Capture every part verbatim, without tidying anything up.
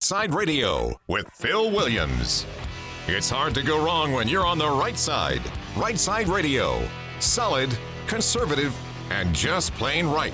Side Radio with Phil Williams. It's hard to go wrong when you're on the right side. Right Side Radio. Solid, conservative, and just plain right.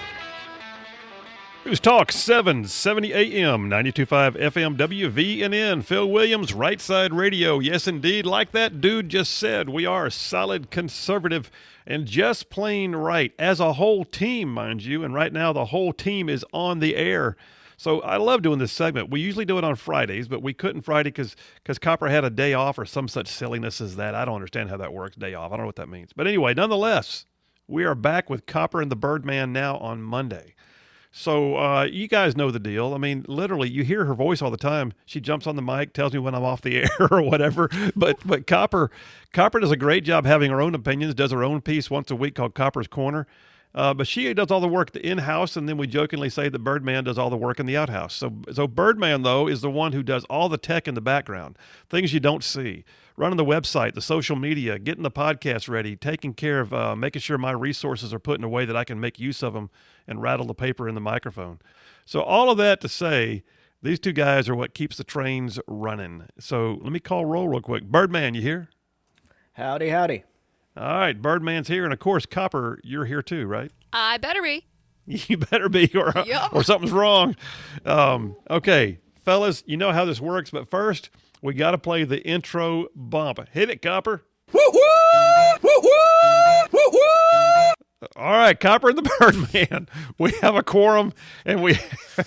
News Talk seven seventy A M, ninety-two point five F M W V N N. Phil Williams, Right Side Radio. Yes, indeed, like that dude just said, we are solid, conservative, and just plain right. As a whole team, mind you, and right now the whole team is on the air. So I love doing this segment. We usually do it on Fridays, but we couldn't Friday because because Copper had a day off or some such silliness as that. I don't understand how that works, day off. I don't know what that means. But anyway, nonetheless, we are back with Copper and the Birdman now on Monday. So uh, you guys know the deal. I mean, literally, you hear her voice all the time. She jumps on the mic, tells me when I'm off the air or whatever. But but Copper Copper does a great job having her own opinions, does her own piece once a week called Copper's Corner. Uh, but she does all the work in-house, and then we jokingly say that Birdman does all the work in the outhouse. So, so Birdman, though, is the one who does all the tech in the background, things you don't see, running the website, the social media, getting the podcast ready, taking care of uh, making sure my resources are put in a way that I can make use of them and rattle the paper in the microphone. So all of that to say, these two guys are what keeps the trains running. So let me call roll real quick. Birdman, you here? Howdy, howdy. All right, Birdman's here, and of course, Copper, you're here too, right? I better be. You better be, or Yep. or something's wrong. Um, okay, fellas, you know how this works, but first, we got to play the intro bump. Hit it, Copper. Woo woo! Woo woo! Woo woo! All right, Copper and the Birdman. We have a quorum, and we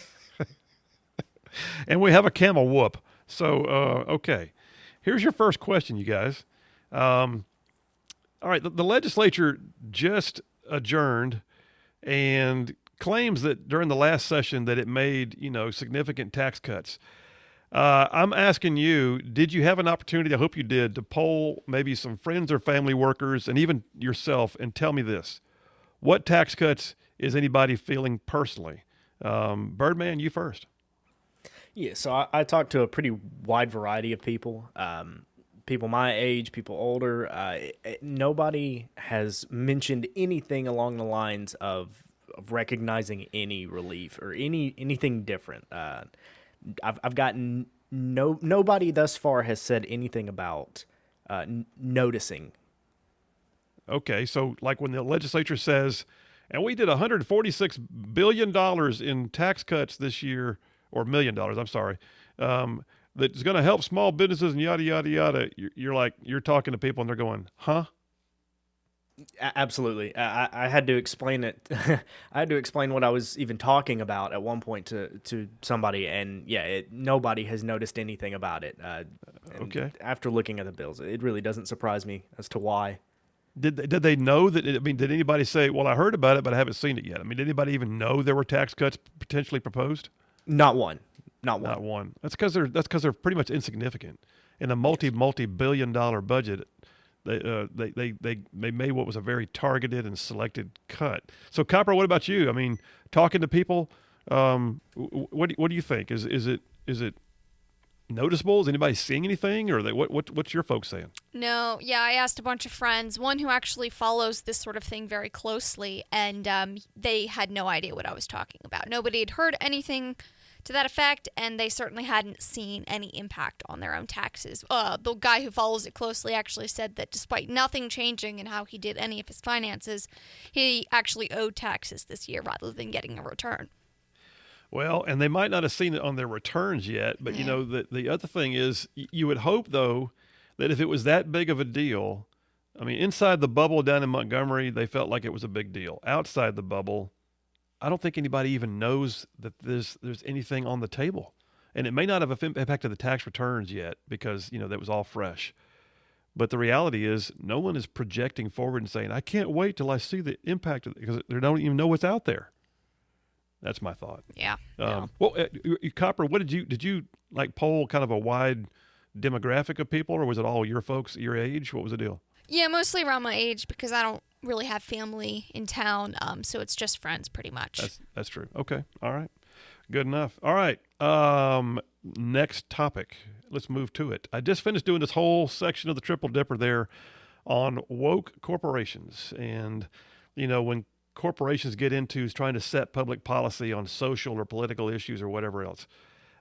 and we have a camel whoop. So, uh, okay, here's your first question, you guys. Um, all right, the, the legislature just adjourned and claims that during the last session that it made, you know, significant tax cuts. Uh, I'm asking you, did you have an opportunity, I hope you did, to poll maybe some friends or family workers and even yourself and tell me this. What tax cuts is anybody feeling personally? Um, Birdman, you first. Yeah, so I, I talked to a pretty wide variety of people, um, people my age, people older. Uh, it, it- nobody has mentioned anything along the lines of, of recognizing any relief or any anything different. Uh, I've I've gotten no nobody thus far has said anything about uh, n- noticing. Okay, so like when the legislature says, and we did one hundred forty-six billion dollars in tax cuts this year, or million dollars, I'm sorry, um, that's going to help small businesses and yada, yada, yada. You're, you're like, you're talking to people and they're going, huh? A- Absolutely. I, I I had to explain it. I had to explain what I was even talking about at one point to, to somebody, and yeah, it, nobody has noticed anything about it. Uh, and Okay. After looking at the bills, it really doesn't surprise me as to why. Did they, did they know that, it, I mean, did anybody say, well, I heard about it, but I haven't seen it yet? I mean, did anybody even know there were tax cuts potentially proposed? Not one. Not one. Not one. That's because they're that's because they're pretty much insignificant in a multi multi billion dollar budget. They, uh, they they they they made what was a very targeted and selected cut. So, Copper, what about you? I mean, talking to people, um, w- what do, what do you think? Is is it is it noticeable? Is anybody seeing anything, or they, what what what's your folks saying? No, yeah, I asked a bunch of friends, one who actually follows this sort of thing very closely, and um, they had no idea what I was talking about. Nobody had heard anything to that effect, and they certainly hadn't seen any impact on their own taxes. Uh, the guy who follows it closely actually said that despite nothing changing in how he did any of his finances, he actually owed taxes this year rather than getting a return. Well, and they might not have seen it on their returns yet, but you Yeah. know, the the other thing is, y- you would hope though that if it was that big of a deal, I mean, inside the bubble down in Montgomery, they felt like it was a big deal. Outside the bubble, I don't think anybody even knows that there's there's anything on the table, and it may not have affim- impacted the tax returns yet because you know that was all fresh. But the reality is, no one is projecting forward and saying, "I can't wait till I see the impact of it," because they don't even know what's out there. That's my thought. Yeah. Um, well, uh, you- you- Copper, what did you did you like poll kind of a wide demographic of people, or was it all your folks your age? What was the deal? Yeah, mostly around my age because I don't really have family in town, um, so it's just friends pretty much. That's that's true. Okay, all right, good enough. All right, um, next topic. Let's move to it. I just finished doing this whole section of the Triple Dipper there on woke corporations, and you know when corporations get into trying to set public policy on social or political issues or whatever else.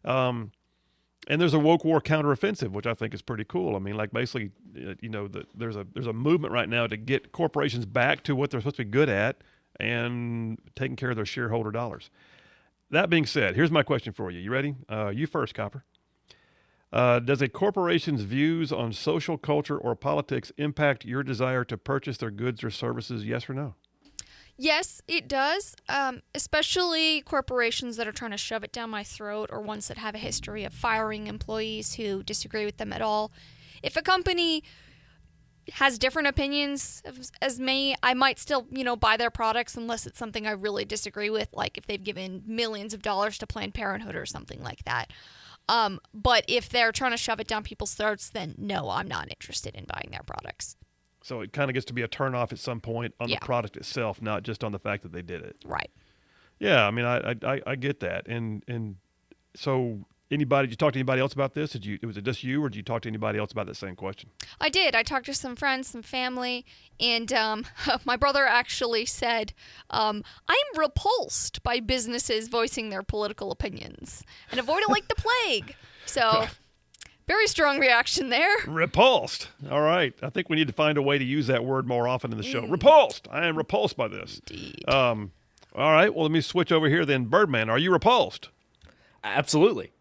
Um, and there's a woke war counteroffensive, which I think is pretty cool. I mean, like basically, uh, you know, the, there's a there's a movement right now to get corporations back to what they're supposed to be good at and taking care of their shareholder dollars. That being said, here's my question for you. You ready? Uh, you first, Copper. Uh, does a corporation's views on social, culture, or politics impact your desire to purchase their goods or services, yes or no? Yes, it does, um, especially corporations that are trying to shove it down my throat or ones that have a history of firing employees who disagree with them at all. If a company has different opinions as, as me, I might still, you know, buy their products unless it's something I really disagree with, like if they've given millions of dollars to Planned Parenthood or something like that. Um, but if they're trying to shove it down people's throats, then no, I'm not interested in buying their products. So it kind of gets to be a turnoff at some point on Yeah. the product itself, not just on the fact that they did it. Right. Yeah, I mean, I I, I get that, and and so anybody, did you talk to anybody else about this? Did you was it just you, or did you talk to anybody else about that same question? I did. I talked to some friends, some family, and um, my brother actually said, um, I'm repulsed by businesses voicing their political opinions and avoid it like the plague. So, very strong reaction there. Repulsed. All right, I think we need to find a way to use that word more often in the show. Repulsed. I am repulsed by this. Indeed. Um, all right, well, let me switch over here then. Birdman, are you repulsed? Absolutely.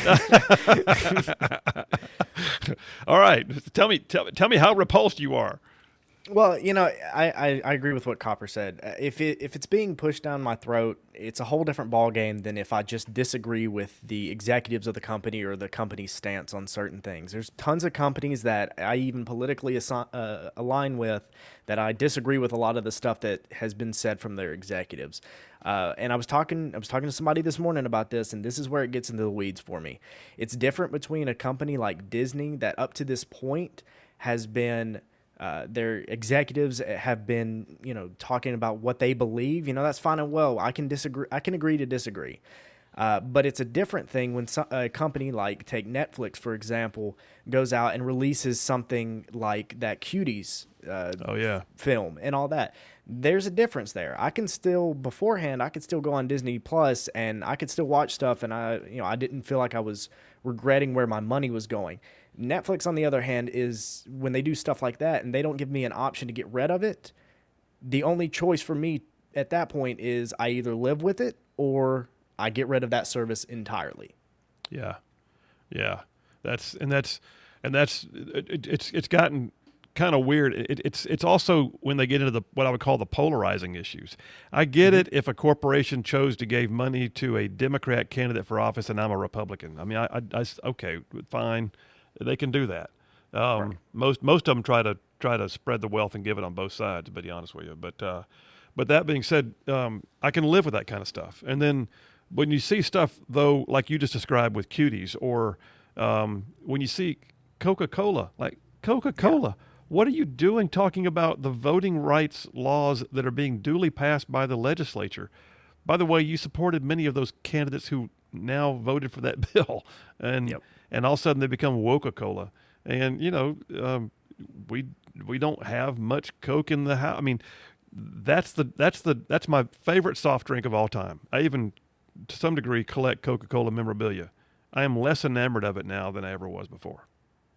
All right, tell me, tell, tell me how repulsed you are. Well, you know, I, I, I agree with what Copper said. Uh, If it if it's being pushed down my throat, it's a whole different ballgame than if I just disagree with the executives of the company or the company's stance on certain things. There's tons of companies that I even politically assi- uh, align with that I disagree with a lot of the stuff that has been said from their executives. Uh, and I was talking I was talking to somebody this morning about this, and this is where it gets into the weeds for me. It's different between a company like Disney that up to this point has been Uh, their executives have been, you know, talking about what they believe. You know, that's fine and well. I can disagree. I can agree to disagree. Uh, but it's a different thing when so, a company like, take Netflix, for example, goes out and releases something like that Cuties uh, Oh yeah, film and all that. There's a difference there. I can still, beforehand, I could still go on Disney Plus and I could still watch stuff, and I, you know, I didn't feel like I was regretting where my money was going. Netflix, on the other hand, is when they do stuff like that and they don't give me an option to get rid of it, the only choice for me at that point is I either live with it or I get rid of that service entirely. yeah, yeah. That's and that's and that's it, it, it's it's gotten kind of weird. It, it's it's also when they get into the what I would call the polarizing issues. I get Mm-hmm. it if a corporation chose to give money to a Democrat candidate for office and I'm a Republican. I mean, I, I, I okay, fine. They can do that. Um, Right. Most most of them try to try to spread the wealth and give it on both sides. To be honest with you, but uh, but that being said, um, I can live with that kind of stuff. And then when you see stuff though, like you just described with Cuties, or um, when you see Coca-Cola, like Coca-Cola, what are you doing talking about the voting rights laws that are being duly passed by the legislature? By the way, you supported many of those candidates who now voted for that bill, and Yep. and all of a sudden they become Woca-Cola. And you know, um, we we don't have much Coke in the house. I mean, that's the that's the that's my favorite soft drink of all time. I even, to some degree, collect Coca-Cola memorabilia. I am less enamored of it now than I ever was before,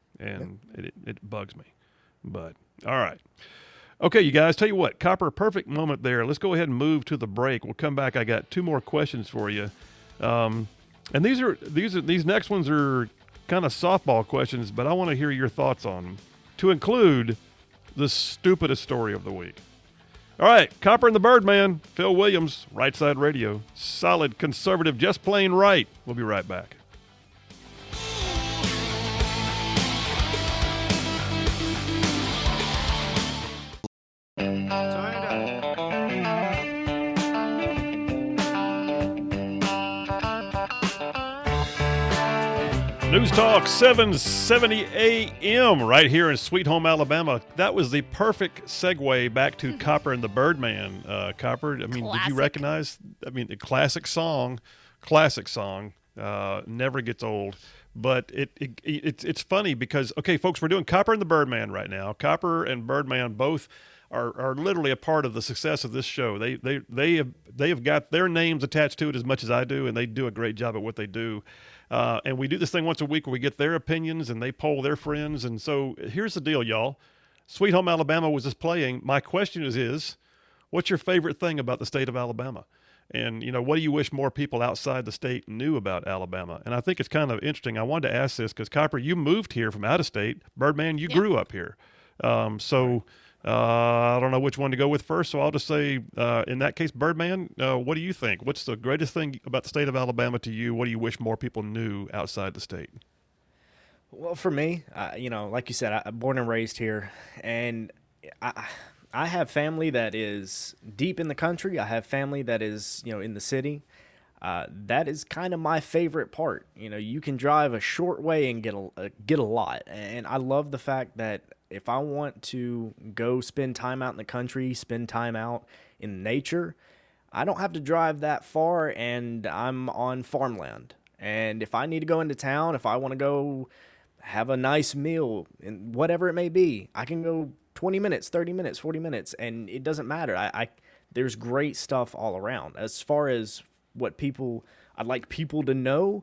and it, it it bugs me. But all right. Okay, you guys, tell you what, Copper, perfect moment there. Let's go ahead and move to the break. We'll come back. I got two more questions for you. Um, and these are these are these next ones are kind of softball questions, but I want to hear your thoughts on them, to include the stupidest story of the week. All right, Copper and the Birdman, Phil Williams, Right Side Radio. Solid conservative, just plain right. We'll be right back. News Talk seven seventy A M right here in Sweet Home, Alabama. That was the perfect segue back to Copper and the Birdman. Uh, Copper, I mean, did Classic. you recognize? I mean, the classic song, classic song, uh, never gets old. But it, it it's it's funny because, okay, folks, we're doing Copper and the Birdman right now. Copper and Birdman both are, are literally a part of the success of this show. They they they have they have got their names attached to it as much as I do, and they do a great job at what they do. Uh, and we do this thing once a week where we get their opinions and they poll their friends. And so here's the deal, y'all. Sweet Home Alabama was just playing. My question is, is what's your favorite thing about the state of Alabama? And, you know, what do you wish more people outside the state knew about Alabama? And I think it's kind of interesting. I wanted to ask this because, Copper, you moved here from out of state. Birdman, you Yeah. grew up here. Um, so uh, I don't know which one to go with first. So I'll just say, uh, in that case, Birdman, uh, what do you think? What's the greatest thing about the state of Alabama to you? What do you wish more people knew outside the state? Well, for me, uh, you know, like you said, I, I'm born and raised here, and I, I have family that is deep in the country. I have family that is, you know, in the city. Uh, that is kind of my favorite part. You know, you can drive a short way and get a uh, get a lot, and I love the fact that if I want to go spend time out in the country, spend time out in nature, I don't have to drive that far, and I'm on farmland. And if I need to go into town, if I want to go have a nice meal, and whatever it may be, I can go twenty minutes, thirty minutes, forty minutes, and it doesn't matter. I, I there's great stuff all around. As far as what people, I'd like people to know,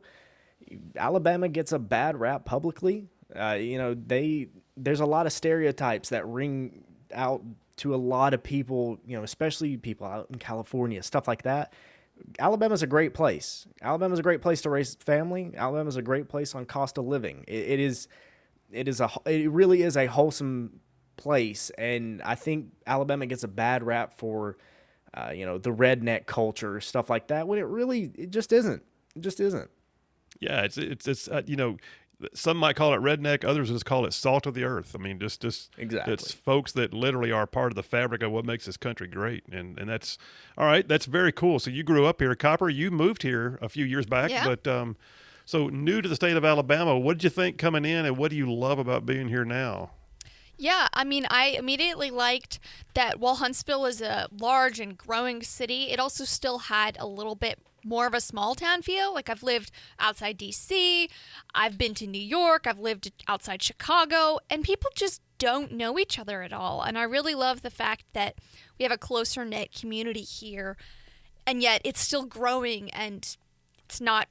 Alabama gets a bad rap publicly. Uh, you know, they there's a lot of stereotypes that ring out to a lot of people, you know, especially people out in California, stuff like that. Alabama's a great place. Alabama's a great place to raise family. Alabama's a great place on cost of living. It, it is, it is a, it really is a wholesome place, and I think Alabama gets a bad rap for, uh, you know, the redneck culture, stuff like that. When it really, it just isn't. It just isn't. Yeah, it's it's it's uh, you know, some might call it redneck, others just call it salt of the earth. I mean, just just Exactly. it's folks that literally are part of the fabric of what makes this country great, and and that's all right. That's very cool. So you grew up here, Copper. You moved here a few years back, Yeah. but um, so new to the state of Alabama. What did you think coming in, and what do you love about being here now? Yeah, I mean, I immediately liked that while Huntsville is a large and growing city, it also still had a little bit more of a small town feel. Like, I've lived outside D C, I've been to New York, I've lived outside Chicago, and people just don't know each other at all. And I really love the fact that we have a closer knit community here, and yet it's still growing and it's not,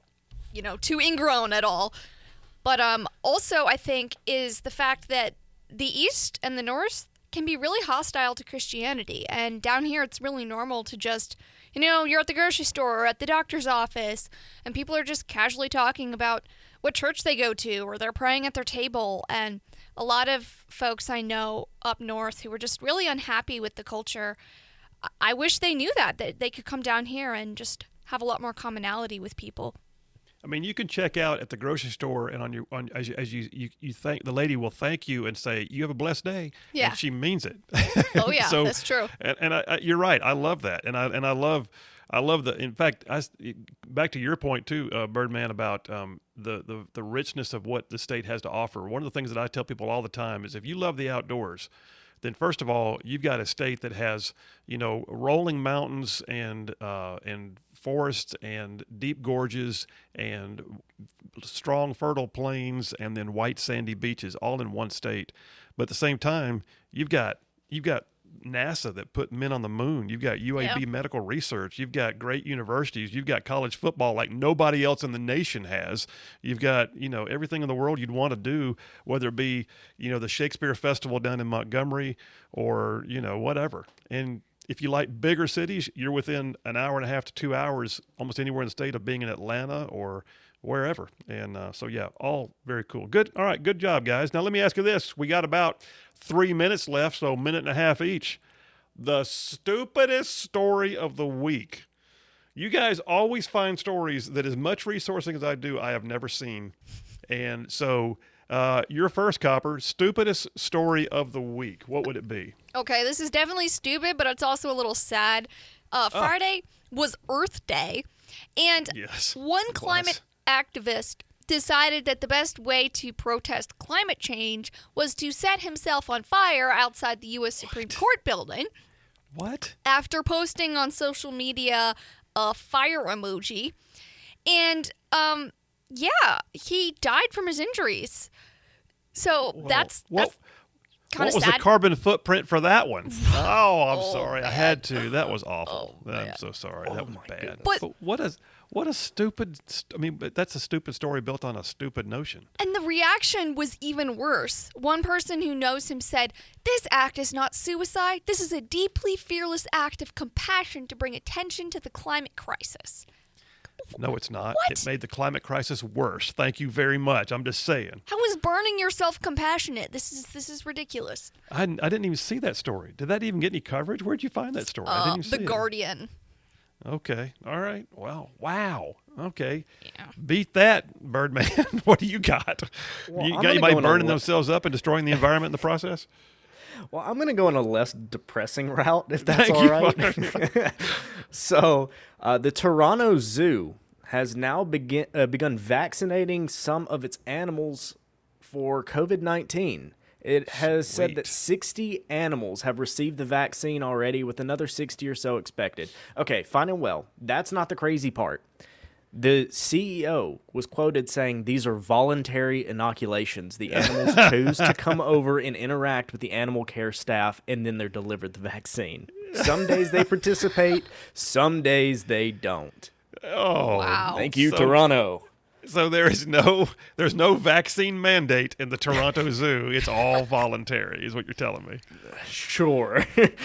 you know, too ingrown at all. But um, also, I think, is the fact that the East and the North can be really hostile to Christianity. And down here, it's really normal to just, you know, you're at the grocery store or at the doctor's office, and people are just casually talking about what church they go to, or they're praying at their table. And a lot of folks I know up north who were just really unhappy with the culture, I wish they knew that, that they could come down here and just have a lot more commonality with people. I mean, you can check out at the grocery store, and on your on as you, as you you, you thank the lady will thank you and say you have a blessed day. Yeah. And she means it. Oh yeah, so, that's true. And, and I, I, you're right. I love that, and I and I love I love the. In fact, I back to your point too, uh, Birdman, about um, the the the richness of what the state has to offer. One of the things that I tell people all the time is if you love the outdoors, then first of all, you've got a state that has, you know, rolling mountains and uh, and forests and deep gorges and strong fertile plains and then white sandy beaches all in one state. But at the same time, you've got you've got NASA that put men on the moon. You've got U A B Yeah. medical research. You've got great universities. You've got college football like nobody else in the nation has. You've got, you know, everything in the world you'd want to do, whether it be, you know, the Shakespeare Festival down in Montgomery or, you know, whatever. And if you like bigger cities, you're within an hour and a half to two hours almost anywhere in the state of being in Atlanta or wherever. And uh, so, yeah, all very cool. Good. All right. Good job, guys. Now, let me ask you this. We got about three minutes left, so a minute and a half each. The stupidest story of the week. You guys always find stories that, as much resourcing as I do, I have never seen. And so uh, your first, Copper, stupidest story of the week. What would it be? Okay, this is definitely stupid, but it's also a little sad. Uh, Friday was Earth Day, and Yes, one it was. climate activist decided that the best way to protest climate change was to set himself on fire outside the U S Supreme Court building What? after posting on social media a fire emoji. And, um, yeah, he died from his injuries. So that's What, that's kind what of was sad. the carbon footprint for that one? Oh, I'm Oh, sorry. I man. had to. That was awful. Oh, I'm man. so sorry. that was bad. But- what is What a stupid, st- I mean, but that's a stupid story built on a stupid notion. And the reaction was even worse. One person who knows him said, "This act is not suicide. This is a deeply fearless act of compassion to bring attention to the climate crisis." No, it's not. What? It made the climate crisis worse. Thank you very much. I'm just saying. How is burning yourself compassionate? This is this is ridiculous. I, I didn't even see that story. Did that even get any coverage? Where'd you find that story? I Uh, didn't even the see Guardian. it. Okay. All right. Well, wow. Okay. Yeah. Beat that, Birdman. What do you got? Well, you I'm got gonna anybody go on a burning le- themselves up and destroying the environment in the process? Well, I'm going to go on a less depressing route, if that's Thank all you. right. So, uh, the Toronto Zoo has now begin, uh, begun vaccinating some of its animals for COVID nineteen. It has said that Sweet. sixty animals have received the vaccine already, with another sixty or so expected. Okay, fine and well. That's not the crazy part. The C E O was quoted saying these are voluntary inoculations. The animals choose to come over and interact with the animal care staff, and then they're delivered the vaccine. Some days they participate, some days they don't. Oh, Wow. Thank you, So- Toronto. So there is no there's no vaccine mandate in the Toronto Zoo. It's all voluntary, is what you're telling me. Sure.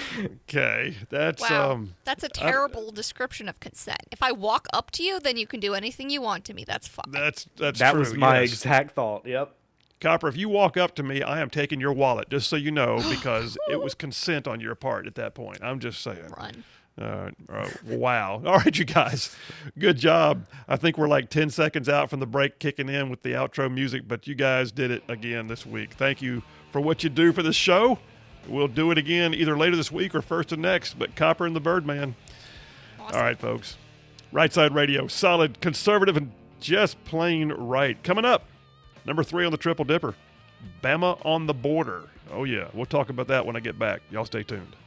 Okay, that's Wow. um. That's a terrible description of consent. If I walk up to you, then you can do anything you want to me. That's fine. That's that's that true. was my yes. exact thought. Yep. Copper, if you walk up to me, I am taking your wallet, just so you know, because it was consent on your part at that point. I'm just saying. Run. Uh, uh, wow. All right, you guys. Good job. I think we're like ten seconds out from the break kicking in with the outro music, but you guys did it again this week. Thank you for what you do for the show. We'll do it again either later this week or first of next, but Copper and the Birdman. Awesome. All right, folks. Right Side Radio, solid, conservative, and just plain right. Coming up, number three on the Triple Dipper, Bama on the Border. Oh, yeah. We'll talk about that when I get back. Y'all stay tuned.